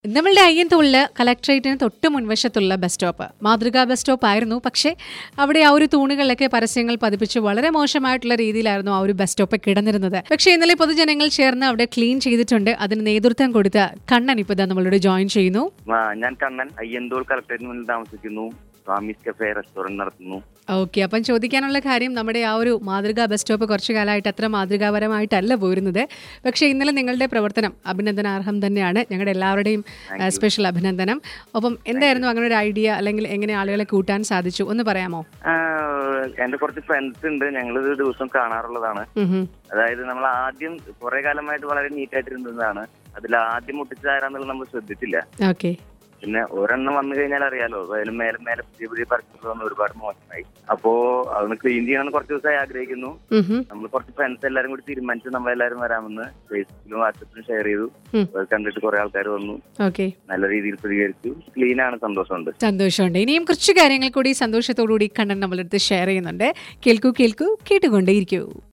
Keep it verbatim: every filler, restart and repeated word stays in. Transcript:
നമ്മളുടെ അയ്യന്തോളില് കളക്ട്രേറ്റിന് തൊട്ട് മുൻവശത്തുള്ള ബസ് സ്റ്റോപ്പ് മാതൃകാ ബസ് സ്റ്റോപ്പ് ആയിരുന്നു. പക്ഷേ അവിടെ ആ ഒരു തൂണുകളിലൊക്കെ പരസ്യങ്ങൾ പതിപ്പിച്ച് വളരെ മോശമായിട്ടുള്ള രീതിയിലായിരുന്നു ആ ഒരു ബസ് സ്റ്റോപ്പ് കിടന്നിരുന്നത്. പക്ഷേ ഇന്നലെ പൊതുജനങ്ങൾ ചേർന്ന് അവിടെ ക്ലീൻ ചെയ്തിട്ടുണ്ട്. അതിന് നേതൃത്വം കൊടുത്ത കണ്ണൻ ഇപ്പൊ നമ്മളോട് ജോയിൻ ചെയ്യുന്നു. ഞാൻ കണ്ണൻ അയ്യന്തോൾ കളക്ടറേറ്റിന് മുന്നിൽ താമസിക്കുന്നു. സ്വാമീസ് കഫേ റെസ്റ്റോറന്റ് നടത്തുന്നു. ഓക്കെ, അപ്പം ചോദിക്കാനുള്ള കാര്യം, നമ്മുടെ ആ ഒരു മാതൃകാ ബസ് സ്റ്റോപ്പ് കുറച്ചു കാലമായിട്ട് അത്ര മാതൃകാപരമായിട്ടല്ല പോരുന്നത്. പക്ഷേ ഇന്നലെ നിങ്ങളുടെ പ്രവർത്തനം അഭിനന്ദനാർഹം തന്നെയാണ്. ഞങ്ങളുടെ എല്ലാവരുടെയും സ്പെഷ്യൽ അഭിനന്ദനം. അപ്പം എന്തായിരുന്നു അങ്ങനെ ഒരു ഐഡിയ, അല്ലെങ്കിൽ എങ്ങനെ ആളുകളെ കൂട്ടാൻ സാധിച്ചു ഒന്ന് പറയാമോ? എന്റെ കുറച്ച് ഫ്രണ്ട്സ് ഉണ്ട്, ഞങ്ങൾ ഇത് ദിവസം കാണാറുള്ളതാണ്. അതായത് നമ്മൾ ആദ്യം കുറെ കാലമായിട്ട് വളരെ നീറ്റായിട്ടിരുന്നതാണ്. അതിൽ ആദ്യം മുട്ടിച്ചാരാന്നുള്ളത് നമ്മൾ ശ്രദ്ധിച്ചില്ല. ഓക്കെ, പിന്നെ ഒരെണ്ണം വന്നു കഴിഞ്ഞാൽ അറിയാലോ, അതിലും മേലെ മേലെ പുതിയ പുതിയ പരസ്യങ്ങൾ വന്ന് ഒരുപാട് മോശമായി. അപ്പോ അതൊന്ന് ക്ലീൻ ചെയ്യണമെന്ന് കുറച്ച് ദിവസമായി ആഗ്രഹിക്കുന്നു. നമ്മൾ കുറച്ച് ഫ്രണ്ട്സ് എല്ലാരും കൂടി തീരുമാനിച്ചു നമ്മളെല്ലാരും വരാമെന്ന് ഫേസ്ബുക്കിലും വാട്സപ്പിലും ഷെയർ ചെയ്തു. അത് കണ്ടിട്ട് കുറെ ആൾക്കാർ വന്നു, നല്ല രീതിയിൽ പ്രതികരിച്ചു. ക്ലീൻ ആണ്, സന്തോഷമുണ്ട് സന്തോഷമുണ്ട് ഇനിയും കുറച്ച് കാര്യങ്ങൾ കൂടി സന്തോഷത്തോടുകൂടി കണ്ണൻ നമ്മളെടുത്ത് ഷെയർ ചെയ്യുന്നുണ്ട്. കേൾക്കൂ കേൾക്കൂ കേട്ടുകൊണ്ടേയിരിക്കൂ.